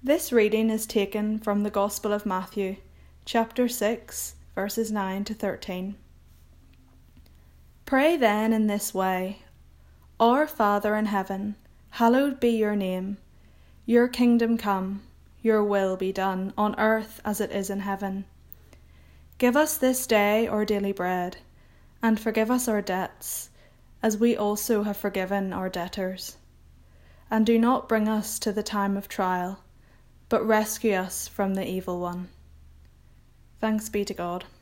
This reading is taken from the Gospel of Matthew, chapter 6, verses 9 to 13. Pray then in this way: Our Father in heaven, hallowed be your name. Your kingdom come, your will be done, on earth as it is in heaven. Give us this day our daily bread, and forgive us our debts, as we also have forgiven our debtors. And do not bring us to the time of trial, but rescue us from the evil one. Thanks be to God.